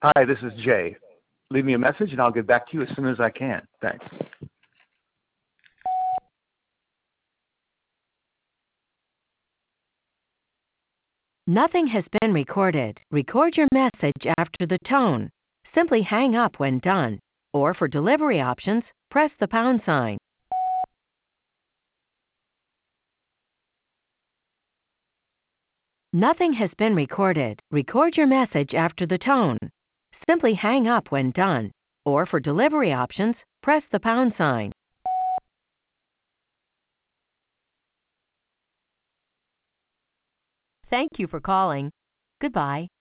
Hi, this is Jay. Leave me a message and I'll get back to you as soon as I can. Thanks. Nothing has been recorded. Record your message after the tone. Simply hang up when done. Or for delivery options, press the pound sign. Nothing has been recorded. Record your message after the tone. Simply hang up when done. Or for delivery options, press the pound sign. Thank you for calling. Goodbye.